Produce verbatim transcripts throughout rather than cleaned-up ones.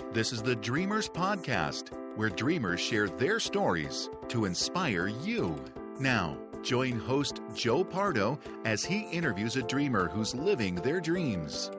This is the Dreamers Podcast, where dreamers share their stories to inspire you. Now, join host Joe Pardo as he interviews a dreamer who's living their dreams.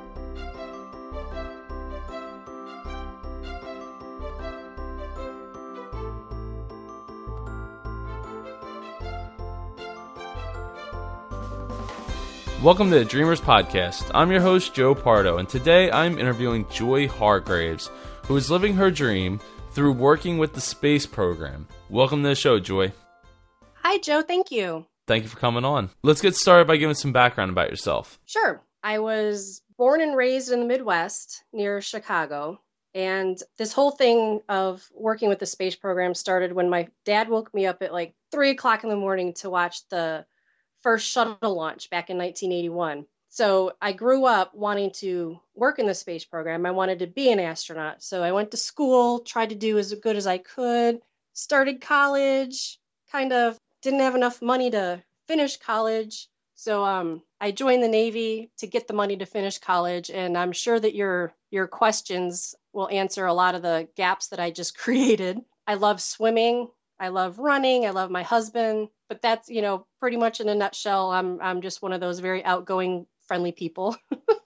Welcome to the Dreamers Podcast. I'm your host, Joe Pardo, and today I'm interviewing Joy Hargraves, who is living her dream through working with the space program. Welcome to the show, Joy. Hi, Joe. Thank you. Thank you for coming on. Let's get started by giving some background about yourself. Sure. I was born and raised in the Midwest near Chicago, and this whole thing of working with the space program started when my dad woke me up at like three o'clock in the morning to watch the first shuttle launch back in nineteen eighty-one. So I grew up wanting to work in the space program. I wanted to be an astronaut. So I went to school, tried to do as good as I could, started college, kind of didn't have enough money to finish college. So um, I joined the Navy to get the money to finish college. And I'm sure that your your questions will answer a lot of the gaps that I just created. I love swimming. I love running. I love my husband. But that's, you know, pretty much in a nutshell, I'm I'm just one of those very outgoing, friendly people.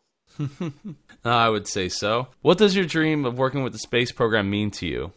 I would say so. What does your dream of working with the space program mean to you?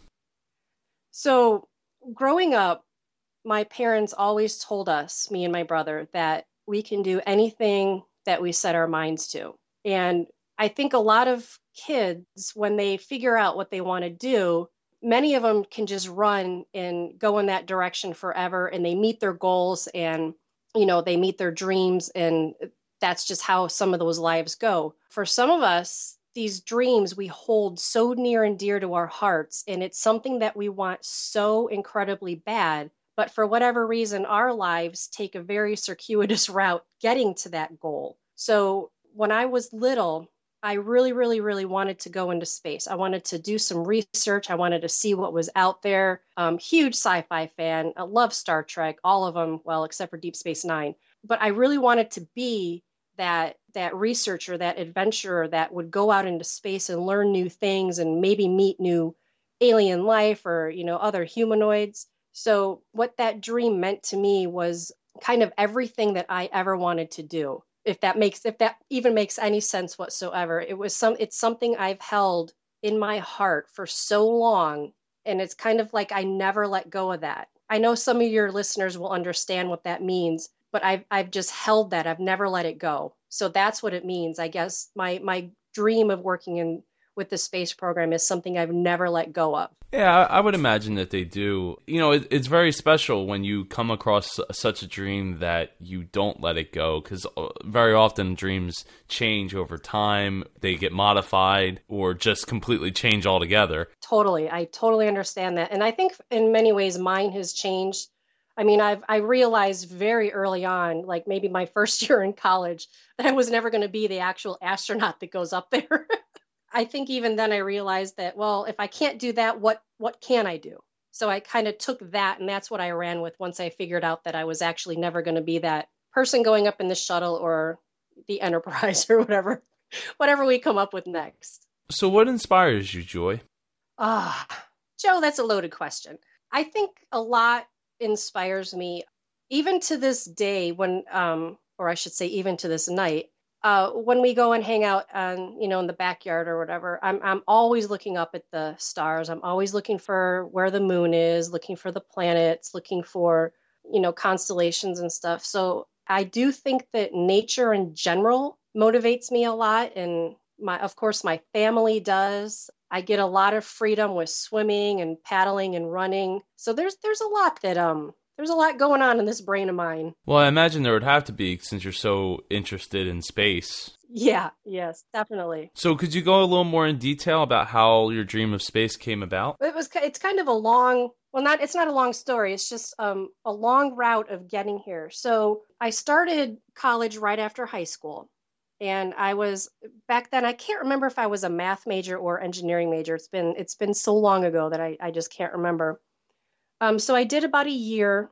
So growing up, my parents always told us, me and my brother, that we can do anything that we set our minds to. And I think a lot of kids, when they figure out what they want to do, many of them can just run and go in that direction forever, and they meet their goals and, you know, they meet their dreams, and that's just how some of those lives go. For some of us, these dreams we hold so near and dear to our hearts, and it's something that we want so incredibly bad, but for whatever reason, our lives take a very circuitous route getting to that goal. So when I was little, I really, really, really wanted to go into space. I wanted to do some research. I wanted to see what was out there. Um, huge sci-fi fan. I love Star Trek, all of them, well, except for Deep Space Nine. But I really wanted to be that that researcher, that adventurer that would go out into space and learn new things and maybe meet new alien life or, you know, other humanoids. So what that dream meant to me was kind of everything that I ever wanted to do. If that makes, if that even makes any sense whatsoever. It was some, it's something I've held in my heart for so long. And it's kind of like I never let go of that. I know some of your listeners will understand what that means, but I've, I've just held that. I've never let it go. So that's what it means. I guess my, my dream of working in with the space program is something I've never let go of. Yeah, I would imagine that they do. You know, it, it's very special when you come across such a dream that you don't let it go, because very often dreams change over time. They get modified or just completely change altogether. Totally. I totally understand that. And I think in many ways mine has changed. I mean, I've I realized very early on, like maybe my first year in college, that I was never going to be the actual astronaut that goes up there. I think even then I realized that, well, if I can't do that, what what can I do? So I kind of took that, and that's what I ran with once I figured out that I was actually never going to be that person going up in the shuttle or the Enterprise or whatever, whatever we come up with next. So what inspires you, Joy? Ah, Joe, that's a loaded question. I think a lot inspires me, even to this day when, um, or I should say even to this night, Uh, when we go and hang out on, you know, in the backyard or whatever, I'm I'm always looking up at the stars. I'm always looking for where the moon is, looking for the planets, looking for, you know, constellations and stuff. So I do think that nature in general motivates me a lot. And my, of course, my family does. I get a lot of freedom with swimming and paddling and running. So there's there's a lot that um There's a lot going on in this brain of mine. Well, I imagine there would have to be, since you're so interested in space. Yeah, yes, definitely. So could you go a little more in detail about how your dream of space came about? It was, it's kind of a long, well, not, it's not a long story. It's just um, a long route of getting here. So I started college right after high school. And I was, back then, I can't remember if I was a math major or engineering major. It's been, it's been so long ago that I, I just can't remember. Um, so I did about a year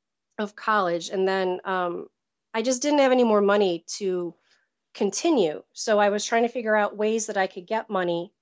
of college, and then um, I just didn't have any more money to continue. So I was trying to figure out ways that I could get money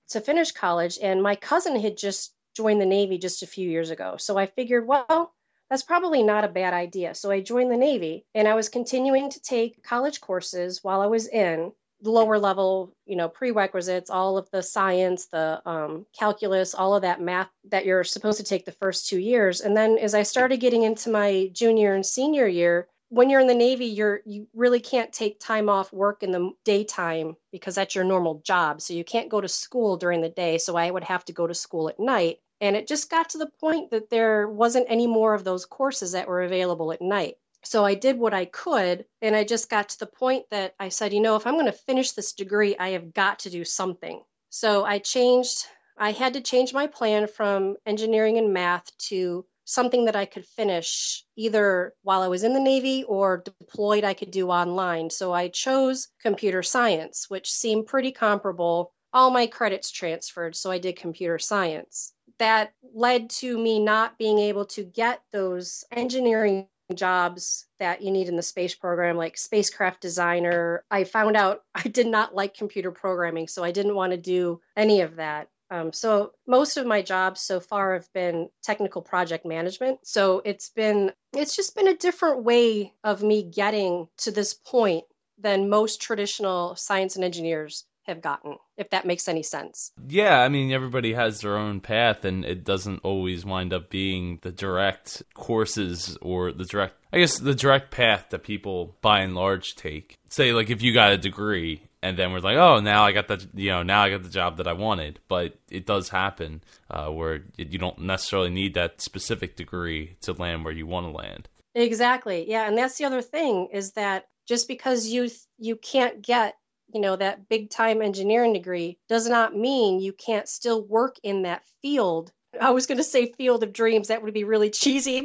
to finish college, and my cousin had just joined the Navy just a few years ago. So I figured, well, that's probably not a bad idea. So I joined the Navy, and I was continuing to take college courses while I was in lower level, you know, prerequisites, all of the science, the um, calculus, all of that math that you're supposed to take the first two years. And then as I started getting into my junior and senior year, when you're in the Navy, you're you really can't take time off work in the daytime because that's your normal job. So you can't go to school during the day. So I would have to go to school at night. And it just got to the point that there wasn't any more of those courses that were available at night. So I did what I could, and I just got to the point that I said, you know, if I'm going to finish this degree, I have got to do something. So I changed, I had to change my plan from engineering and math to something that I could finish either while I was in the Navy or deployed I could do online. So I chose computer science, which seemed pretty comparable. All my credits transferred, so I did computer science. That led to me not being able to get those engineering jobs that you need in the space program, like spacecraft designer. I found out I did not like computer programming, so I didn't want to do any of that. Um, so most of my jobs so far have been technical project management. So it's been, it's just been a different way of me getting to this point than most traditional science and engineers have gotten, if that makes any sense. Yeah, I mean, everybody has their own path, and it doesn't always wind up being the direct courses or the direct, I guess, the direct path that people by and large take. Say, like, if you got a degree, and then we're like, oh, now I got the, you know, now I got the job that I wanted. But it does happen uh, where you don't necessarily need that specific degree to land where you want to land. Exactly. Yeah, and that's the other thing is that just because you you can't get you know, that big time engineering degree does not mean you can't still work in that field. I was going to say field of dreams. That would be really cheesy,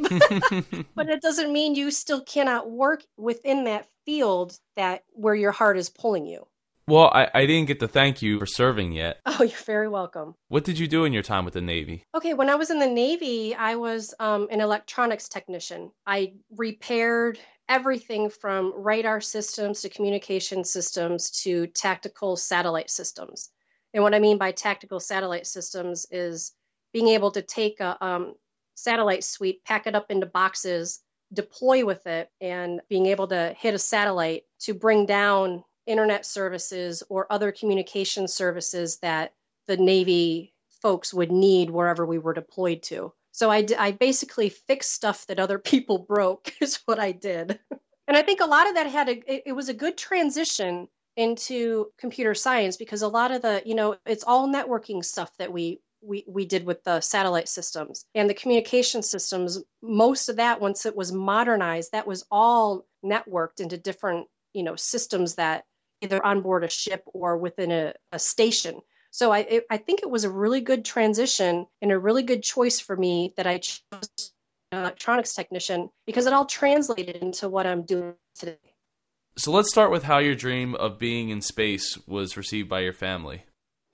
but it doesn't mean you still cannot work within that field that where your heart is pulling you. Well, I, I didn't get to thank you for serving yet. Oh, you're very welcome. What did you do in your time with the Navy? Okay, when I was in the Navy, I was um, an electronics technician. I repaired everything from radar systems to communication systems to tactical satellite systems. And what I mean by tactical satellite systems is being able to take a um, satellite suite, pack it up into boxes, deploy with it, and being able to hit a satellite to bring down internet services or other communication services that the Navy folks would need wherever we were deployed to. So I, d- I basically fixed stuff that other people broke is what I did. And I think a lot of that had a, it, it was a good transition into computer science because a lot of the, you know, it's all networking stuff that we we we did with the satellite systems and the communication systems. Most of that, once it was modernized, that was all networked into different, you know, systems that either on board a ship or within a, a station. So I it, I think it was a really good transition and a really good choice for me that I chose an electronics technician because it all translated into what I'm doing today. So let's start with how your dream of being in space was received by your family.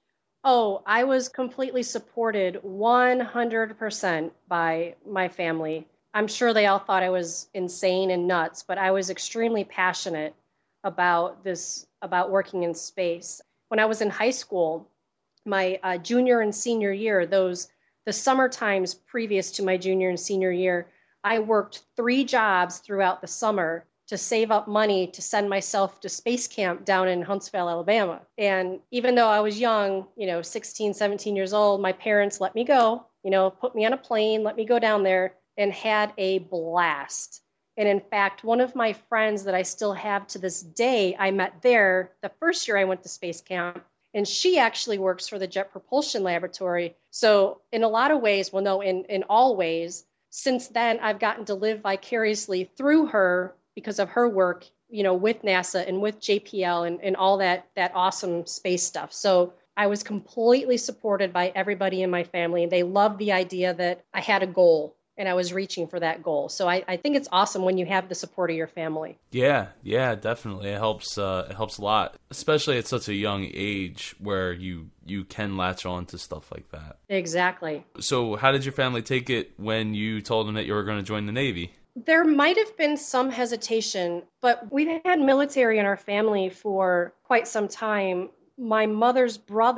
Oh, I was completely supported one hundred percent by my family. I'm sure they all thought I was insane and nuts, but I was extremely passionate about this, about working in space. When I was in high school, my uh, junior and senior year, those the summer times previous to my junior and senior year, I worked three jobs throughout the summer to save up money to send myself to space camp down in Huntsville, Alabama. And even though I was young, you know, sixteen, seventeen years old, my parents let me go, you know, put me on a plane, let me go down there and had a blast. And in fact, one of my friends that I still have to this day, I met there the first year I went to space camp. And she actually works for the Jet Propulsion Laboratory. So in a lot of ways, well, no, in, in all ways, since then, I've gotten to live vicariously through her because of her work, you know, with NASA and with J P L and, and all that, that awesome space stuff. So I was completely supported by everybody in my family. And they loved the idea that I had a goal and I was reaching for that goal. So I, I think it's awesome when you have the support of your family. Yeah, yeah, definitely. It helps uh, it helps a lot, especially at such a young age where you, you can latch on to stuff like that. Exactly. So how did your family take it when you told them that you were going to join the Navy? There might have been some hesitation, but we've had military in our family for quite some time. My mother's brother,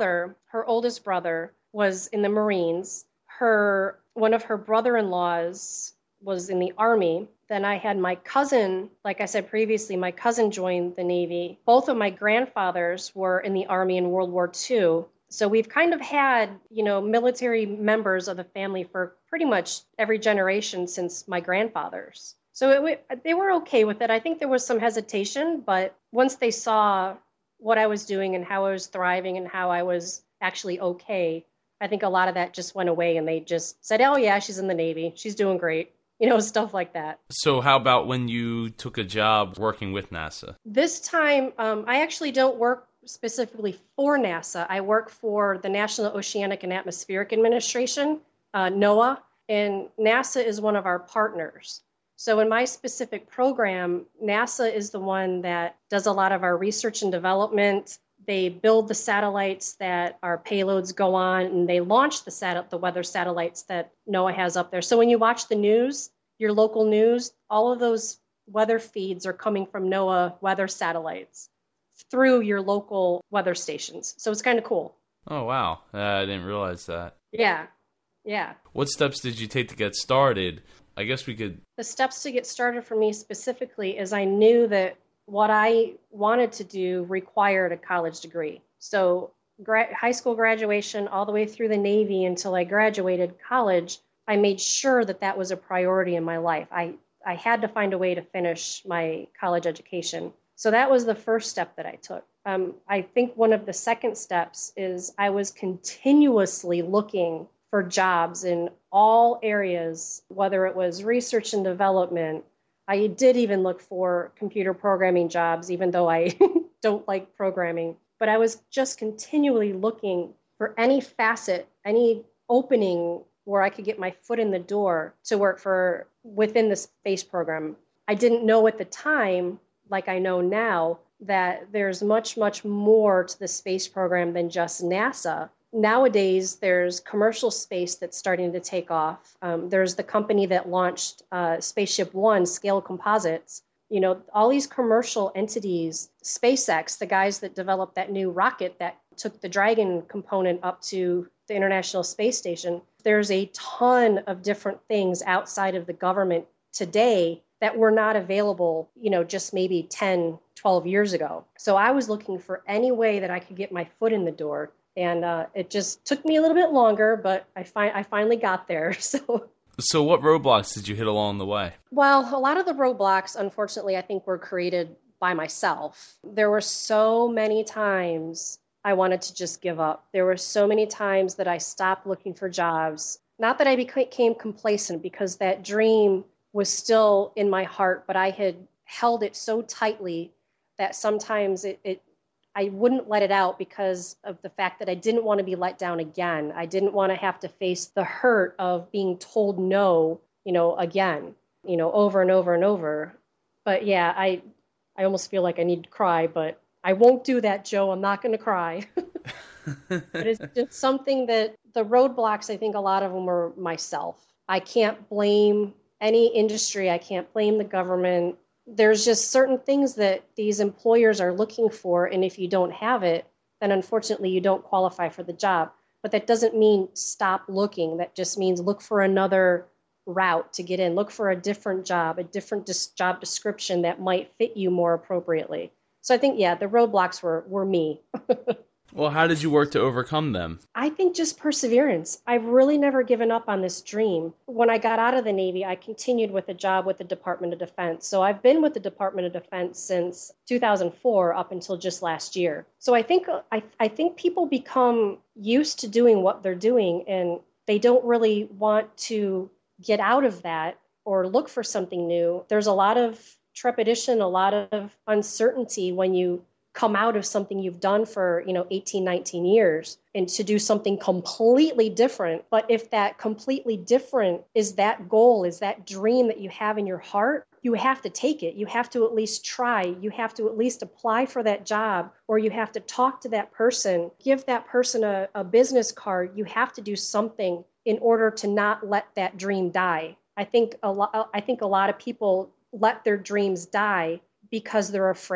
her oldest brother was in the Marines. Her one of her brother-in-laws was in the Army. Then I had my cousin, like I said previously, my cousin joined the Navy. Both of my grandfathers were in the Army in World War Two. So we've kind of had, you know, military members of the family for pretty much every generation since my grandfathers. So it, they were okay with it. I think there was some hesitation, but once they saw what I was doing and how I was thriving and how I was actually okay, I think a lot of that just went away and they just said, oh yeah, she's in the Navy. She's doing great. You know, stuff like that. So how about when you took a job working with NASA? This time, um, I actually don't work specifically for NASA. I work for the National Oceanic and Atmospheric Administration, uh, NOAA, and NASA is one of our partners. So in my specific program, NASA is the one that does a lot of our research and development. They build the satellites that our payloads go on, and they launch the sat- the weather satellites that NOAA has up there. So when you watch the news, your local news, all of those weather feeds are coming from NOAA weather satellites through your local weather stations. So it's kind of cool. Oh, wow. Uh, I didn't realize that. Yeah, yeah. What steps did you take to get started? I guess we could... The steps to get started for me specifically is I knew that what I wanted to do required a college degree. So gra- high school graduation all the way through the Navy until I graduated college, I made sure that that was a priority in my life. I, I had to find a way to finish my college education. So that was the first step that I took. Um, I think one of the second steps is I was continuously looking for jobs in all areas, whether it was research and development. I did even look for computer programming jobs, even though I don't like programming. But I was just continually looking for any facet, any opening where I could get my foot in the door to work for within the space program. I didn't know at the time, like I know now, that there's much, much more to the space program than just NASA. Nowadays, there's commercial space that's starting to take off. Um, there's the company that launched uh, Spaceship One, Scale Composites. You know, all these commercial entities, SpaceX, the guys that developed that new rocket that took the Dragon component up to the International Space Station. There's a ton of different things outside of the government today that were not available, you know, just maybe ten, twelve years ago. So I was looking for any way that I could get my foot in the door. And uh, it just took me a little bit longer, but I, fi- I finally got there. So, so what roadblocks did you hit along the way? Well, a lot of the roadblocks, unfortunately, I think were created by myself. There were so many times I wanted to just give up. There were so many times that I stopped looking for jobs. Not that I became complacent, because that dream was still in my heart, but I had held it so tightly that sometimes it, it I wouldn't let it out because of the fact that I didn't want to be let down again. I didn't want to have to face the hurt of being told no, you know, again, you know, over and over and over. But yeah, I I almost feel like I need to cry, but I won't do that, Joe. I'm not going to cry. But it's just something that the roadblocks, I think a lot of them were myself. I can't blame any industry. I can't blame the government. There's just certain things that these employers are looking for, and if you don't have it, then unfortunately you don't qualify for the job. But that doesn't mean stop looking. That just means look for another route to get in. Look for a different job, a different dis- job description that might fit you more appropriately. So I think, yeah, the roadblocks were, were me. Well, how did you work to overcome them? I think just perseverance. I've really never given up on this dream. When I got out of the Navy, I continued with a job with the Department of Defense. So I've been with the Department of Defense since two thousand four up until just last year. So I think I, I think people become used to doing what they're doing, and they don't really want to get out of that or look for something new. There's a lot of trepidation, a lot of uncertainty when you come out of something you've done for, you know, eighteen, nineteen years and to do something completely different. But if that completely different is that goal, is that dream that you have in your heart, you have to take it. You have to at least try. You have to at least apply for that job, or you have to talk to that person, give that person a, a business card. You have to do something in order to not let that dream die. I think a lot, I think a lot of people let their dreams die because they're afraid.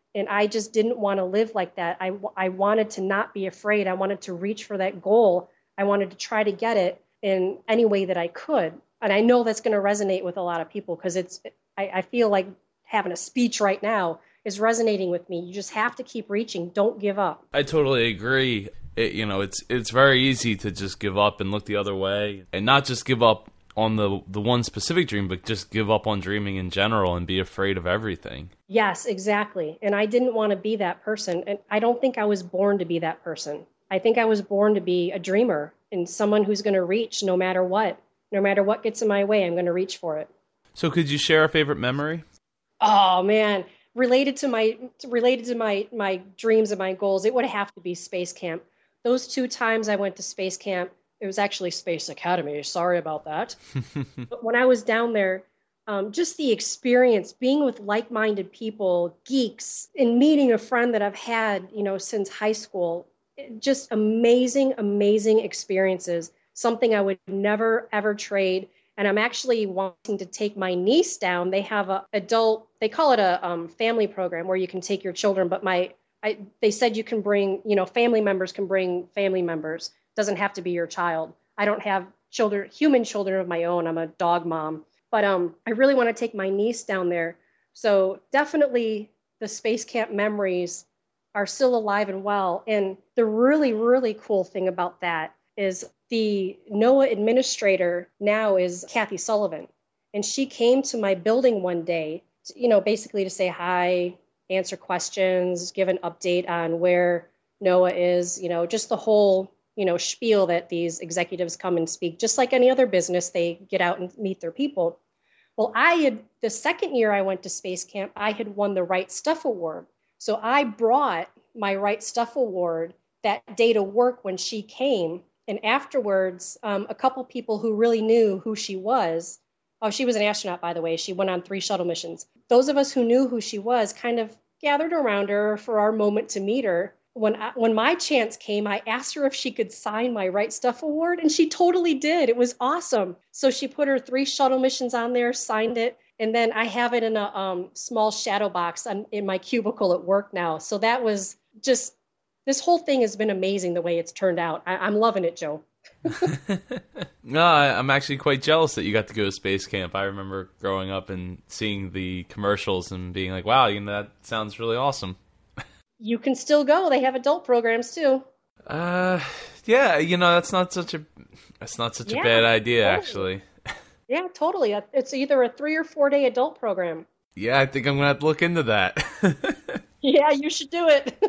And I just didn't want to live like that. I, I wanted to not be afraid. I wanted to reach for that goal. I wanted to try to get it in any way that I could. And I know that's going to resonate with a lot of people because it's, I, I feel like having a speech right now is resonating with me. You just have to keep reaching. Don't give up. I totally agree. It, you know, it's it's very easy to just give up and look the other way, and not just give up on the the one specific dream, but just give up on dreaming in general and be afraid of everything. Yes, exactly. And I didn't want to be that person. And I don't think I was born to be that person. I think I was born to be a dreamer and someone who's going to reach no matter what. No matter what gets in my way, I'm going to reach for it. So could you share a favorite memory? Oh, man. Related to my related to my my dreams and my goals, it would have to be Space Camp. Those two times I went to Space Camp, it was actually Space Academy. Sorry about that. But when I was down there, um, just the experience, being with like-minded people, geeks, and meeting a friend that I've had, you know, since high school, just amazing, amazing experiences. Something I would never, ever trade. And I'm actually wanting to take my niece down. They have a adult, they call it a um, family program where you can take your children. But my, I, they said you can bring, you know, family members can bring family members. Doesn't have to be your child. I don't have children, human children of my own. I'm a dog mom. But um, I really want to take my niece down there. So definitely the Space Camp memories are still alive and well. And the really, really cool thing about that is the NOAA administrator now is Kathy Sullivan. And she came to my building one day, to, you know, basically to say hi, answer questions, give an update on where NOAA is, you know, just the whole, you know, spiel that these executives come and speak. Just like any other business, they get out and meet their people. Well, I had, the second year I went to Space Camp, I had won the Right Stuff Award. So I brought my Right Stuff Award that day to work when she came. And afterwards, um, a couple people who really knew who she was, oh, she was an astronaut, by the way. She went on three shuttle missions. Those of us who knew who she was kind of gathered around her for our moment to meet her. When I, when my chance came, I asked her if she could sign my Right Stuff Award, and she totally did. It was awesome. So she put her three shuttle missions on there, signed it, and then I have it in a um, small shadow box on, in my cubicle at work now. So that was just... This whole thing has been amazing the way it's turned out. I- I'm loving it, Joe. No, I- I'm actually quite jealous that you got to go to Space Camp. I remember growing up and seeing the commercials and being like, wow, you know, that sounds really awesome. You can still go. They have adult programs too. Uh, yeah, you know, that's not such a that's not such Yeah, a bad idea, totally. actually. Yeah, totally. It's either a three or four day adult program. Yeah, I think I'm going to have to look into that. Yeah, you should do it.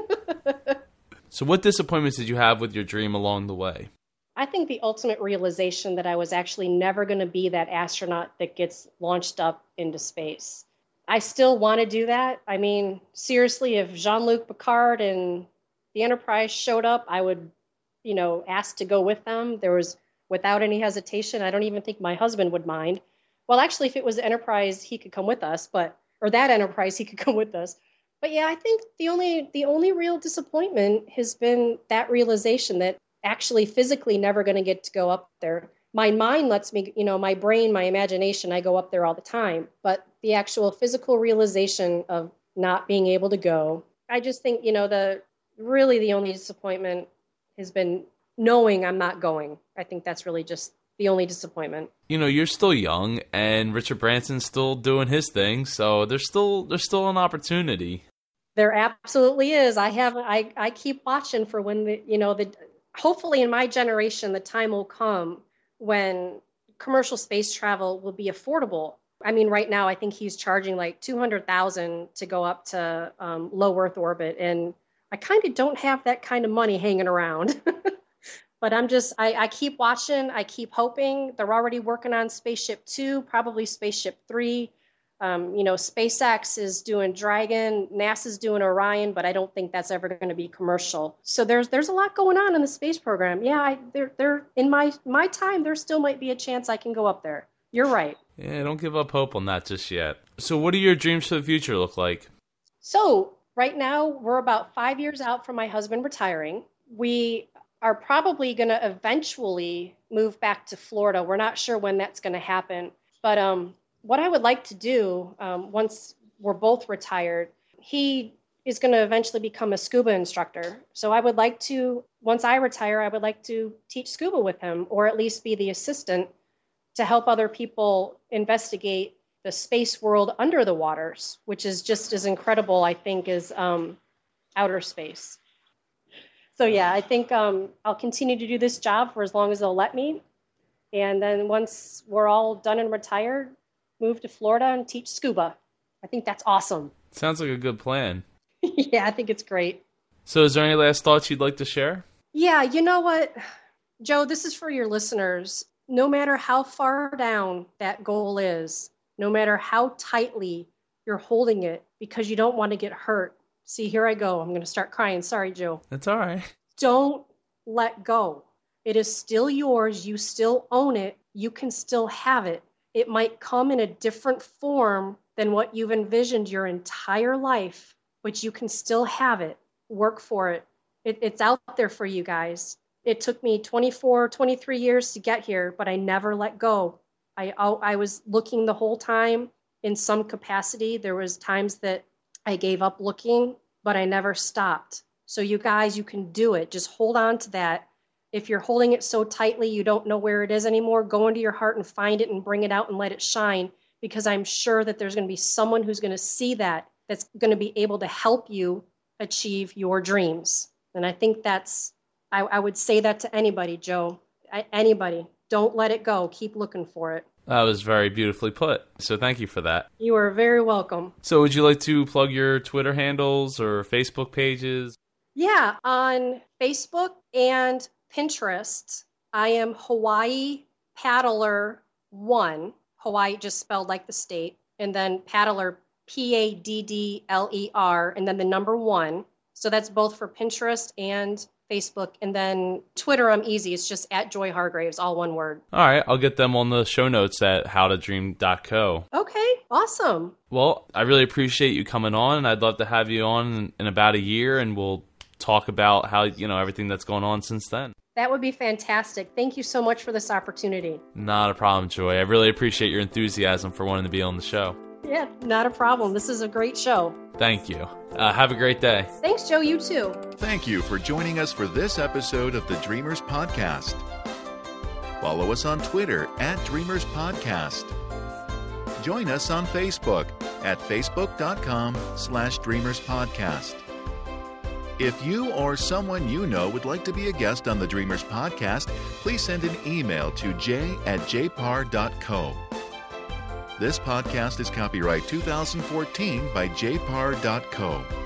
So what disappointments did you have with your dream along the way? I think the ultimate realization that I was actually never going to be that astronaut that gets launched up into space. I still want to do that. I mean, seriously, if Jean-Luc Picard and the Enterprise showed up, I would, you know, ask to go with them. There was, without any hesitation, I don't even think my husband would mind. Well, actually, if it was the Enterprise, he could come with us, but, or that Enterprise, he could come with us. But yeah, I think the only the only real disappointment has been that realization that actually physically never going to get to go up there. My mind lets me, you know, my brain, my imagination, I go up there all the time. But the actual physical realization of not being able to go, I just think, you know, the really the only disappointment has been knowing I'm not going. I think that's really just the only disappointment. You know, you're still young, and Richard Branson's still doing his thing, so there's still there's still an opportunity. There absolutely is. I have, I, I keep watching for when the, you know, the, hopefully in my generation, the time will come when commercial space travel will be affordable. I mean, right now, I think he's charging like two hundred thousand dollars to go up to um, low Earth orbit. And I kind of don't have that kind of money hanging around. But I'm just, I, I keep watching. I keep hoping. They're already working on Spaceship Two, probably Spaceship Three. Um, you know, SpaceX is doing Dragon, NASA's doing Orion, but I don't think that's ever going to be commercial. So there's there's a lot going on in the space program. Yeah, I, there there in my my time, there still might be a chance I can go up there. You're right. Yeah, don't give up hope on that just yet. So what do your dreams for the future look like? So right now, we're about five years out from my husband retiring. We are probably going to eventually move back to Florida. We're not sure when that's going to happen, but um. What I would like to do um, once we're both retired, he is going to eventually become a scuba instructor. So I would like to, once I retire, I would like to teach scuba with him, or at least be the assistant to help other people investigate the space world under the waters, which is just as incredible, I think, as um, outer space. So yeah, I think um, I'll continue to do this job for as long as they'll let me. And then once we're all done and retired, move to Florida and teach scuba. I think that's awesome. Sounds like a good plan. Yeah, I think it's great. So is there any last thoughts you'd like to share? Yeah, you know what, Joe, this is for your listeners. No matter how far down that goal is, no matter how tightly you're holding it because you don't want to get hurt. See, here I go. I'm going to start crying. Sorry, Joe. That's all right. Don't let go. It is still yours. You still own it. You can still have it. It might come in a different form than what you've envisioned your entire life, but you can still have it. Work for it. it. It's out there for you guys. It took me twenty-four, twenty-three years to get here, but I never let go. I, I was looking the whole time in some capacity. There was times that I gave up looking, but I never stopped. So you guys, you can do it. Just hold on to that. If you're holding it so tightly you don't know where it is anymore, go into your heart and find it and bring it out and let it shine, because I'm sure that there's going to be someone who's going to see that, that's going to be able to help you achieve your dreams. And I think that's, I, I would say that to anybody, Joe, I, anybody. Don't let it go. Keep looking for it. That was very beautifully put. So thank you for that. You are very welcome. So would you like to plug your Twitter handles or Facebook pages? Yeah, on Facebook and Pinterest, I am Hawaii Paddler one. Hawaii just spelled like the state. And then Paddler, P A D D L E R, and then the number one. So that's both for Pinterest and Facebook. And then Twitter, I'm easy. It's just at Joy Hargraves, all one word. All right. I'll get them on the show notes at how to dream dot co. Okay. Awesome. Well, I really appreciate you coming on, and I'd love to have you on in, in about a year, and we'll talk about how, you know, everything that's going on since then. That would be fantastic. Thank you so much for this opportunity. Not a problem, Joy. I really appreciate your enthusiasm for wanting to be on the show. Yeah, not a problem. This is a great show. Thank you. Uh, have a great day. Thanks, Joe. You too. Thank you for joining us for this episode of the Dreamers Podcast. Follow us on Twitter at Dreamers Podcast. Join us on Facebook at facebook.com slash Dreamers Podcast. If you or someone you know would like to be a guest on the Dreamers Podcast, please send an email to j at j par dot co. This podcast is copyright two thousand fourteen by j par dot co.